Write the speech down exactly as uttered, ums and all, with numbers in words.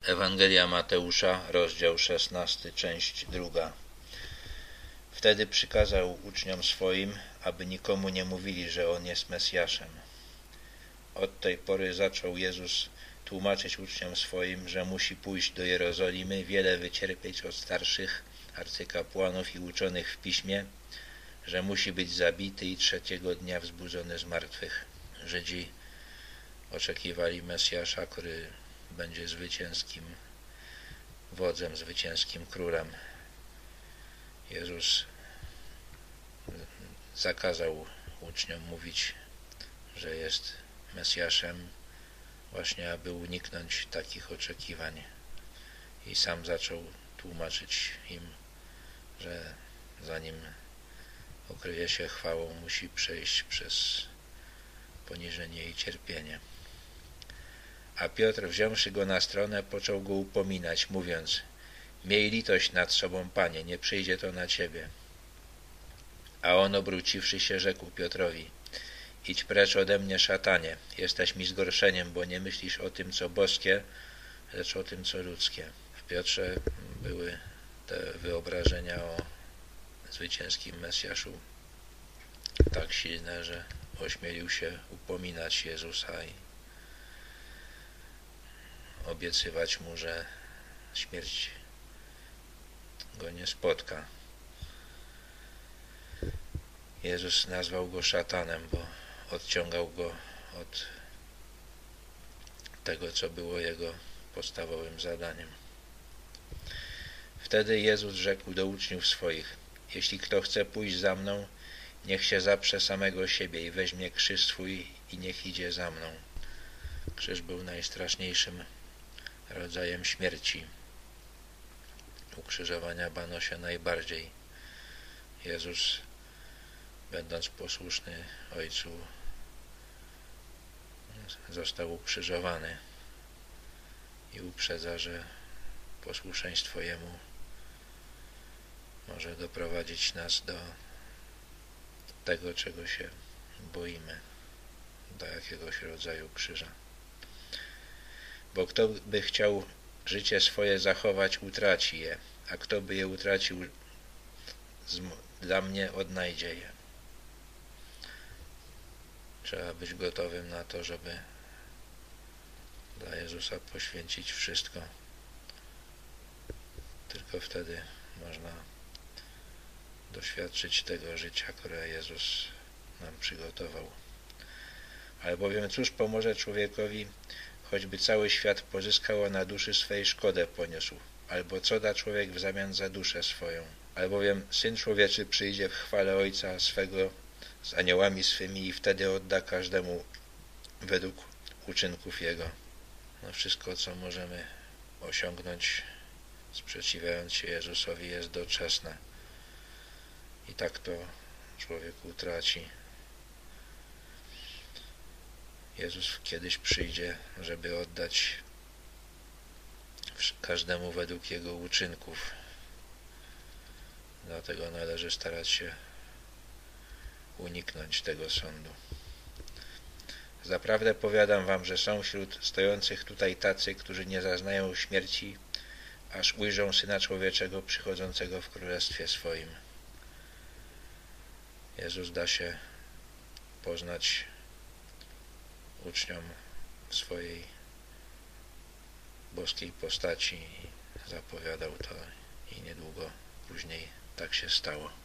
Ewangelia Mateusza, rozdział szesnasty, część druga. Wtedy przykazał uczniom swoim, aby nikomu nie mówili, że On jest Mesjaszem. Od tej pory zaczął Jezus tłumaczyć uczniom swoim, że musi pójść do Jerozolimy, wiele wycierpieć od starszych arcykapłanów i uczonych w piśmie, że musi być zabity i trzeciego dnia wzbudzony z martwych. Żydzi oczekiwali Mesjasza, który będzie zwycięskim wodzem, zwycięskim królem. Jezus zakazał uczniom mówić, że jest Mesjaszem, właśnie aby uniknąć takich oczekiwań. I sam zaczął tłumaczyć im, że zanim okryje się chwałą, musi przejść przez poniżenie i cierpienie. A Piotr, wziąwszy go na stronę, począł go upominać, mówiąc: miej litość nad sobą, Panie, nie przyjdzie to na Ciebie. A on, obróciwszy się, rzekł Piotrowi: idź precz ode mnie, szatanie, jesteś mi zgorszeniem, bo nie myślisz o tym, co boskie, lecz o tym, co ludzkie. W Piotrze były te wyobrażenia o zwycięskim Mesjaszu tak silne, że ośmielił się upominać Jezusa i obiecywać mu, że śmierć go nie spotka. Jezus nazwał go szatanem, bo odciągał go od tego, co było jego podstawowym zadaniem. Wtedy Jezus rzekł do uczniów swoich: jeśli kto chce pójść za mną, niech się zaprze samego siebie i weźmie krzyż swój i niech idzie za mną. Krzyż był najstraszniejszym rodzajem śmierci. Ukrzyżowania bano się najbardziej. Jezus, będąc posłuszny Ojcu, został ukrzyżowany i uprzedza, że posłuszeństwo Jemu może doprowadzić nas do tego, czego się boimy, do jakiegoś rodzaju krzyża. Bo kto by chciał życie swoje zachować, utraci je, a kto by je utracił, dla mnie odnajdzie je. Trzeba być gotowym na to, żeby dla Jezusa poświęcić wszystko. Tylko wtedy można doświadczyć tego życia, które Jezus nam przygotował. Albowiem cóż pomoże człowiekowi, choćby cały świat pozyskał, a na duszy swej szkodę poniósł? Albo co da człowiek w zamian za duszę swoją? Albowiem Syn Człowieczy przyjdzie w chwale Ojca swego z aniołami swymi i wtedy odda każdemu według uczynków Jego. No wszystko, co możemy osiągnąć, sprzeciwiając się Jezusowi, jest doczesne. I tak to człowiek utraci. Jezus kiedyś przyjdzie, żeby oddać każdemu według jego uczynków. Dlatego należy starać się uniknąć tego sądu. Zaprawdę powiadam wam, że są wśród stojących tutaj tacy, którzy nie zaznają śmierci, aż ujrzą Syna Człowieczego przychodzącego w Królestwie swoim. Jezus da się poznać uczniom w swojej boskiej postaci i zapowiadał to i niedługo później tak się stało.